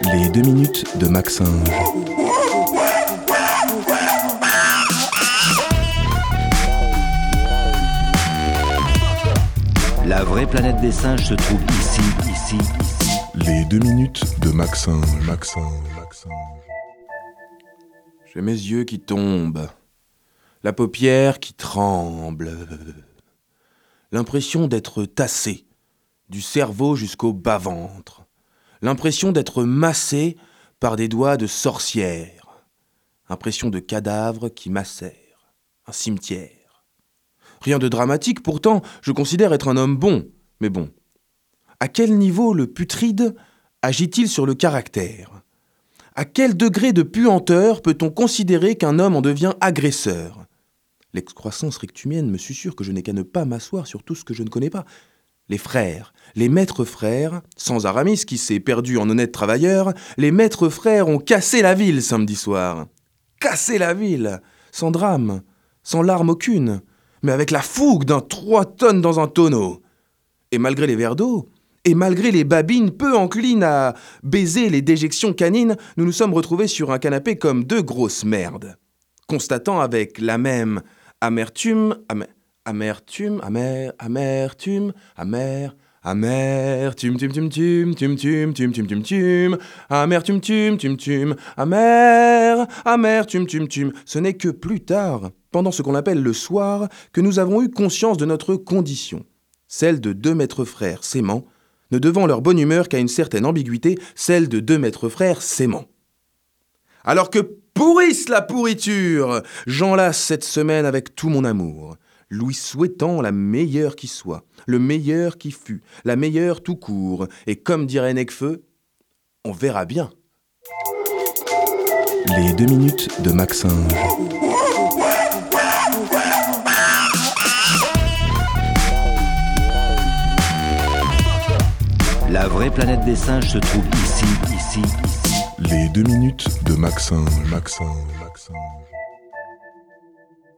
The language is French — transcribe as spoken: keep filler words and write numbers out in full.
Les deux minutes de Maxinge. La vraie planète des singes se trouve ici, ici, ici. Les deux minutes de Maxinge, Maxinge, Maxinge. J'ai mes yeux qui tombent, la paupière qui tremble, l'impression d'être tassé, du cerveau jusqu'au bas-ventre, l'impression d'être massé par des doigts de sorcière, impression de cadavre qui macère, un cimetière. Rien de dramatique, pourtant, je considère être un homme bon, mais bon. À quel niveau le putride agit-il sur le caractère ? À quel degré de puanteur peut-on considérer qu'un homme en devient agresseur ? L'excroissance rectumienne me susurre que je n'ai qu'à ne pas m'asseoir sur tout ce que je ne connais pas. Les frères, les maîtres frères, sans Aramis qui s'est perdu en honnête travailleur, les maîtres frères ont cassé la ville samedi soir. Cassé la ville, sans drame, sans larme aucune, mais avec la fougue d'un trois tonnes dans un tonneau. Et malgré les verres d'eau, et malgré les babines peu enclines à baiser les déjections canines, nous nous sommes retrouvés sur un canapé comme deux grosses merdes, constatant avec la même amertume, am- amertume, amer, amertume, amer, amertume, tum tum tum tum tum tum tum tum tum, amertume tum tum tum, amer, amertume tum tum. Ce n'est que plus tard, pendant ce qu'on appelle le soir, que nous avons eu conscience de notre condition, celle de deux maîtres frères s'aimant, ne devant leur bonne humeur qu'à une certaine ambiguïté, celle de deux maîtres frères s'aimant. Alors que pourrisse la pourriture, j'enlace cette semaine avec tout mon amour, lui souhaitant la meilleure qui soit, le meilleur qui fut, la meilleure tout court, et comme dirait Necfeu, on verra bien. Les deux minutes de Maxinge. La vraie planète des singes se trouve ici, ici, ici. Les deux minutes de Maxinge, Maxinge, Maxinge.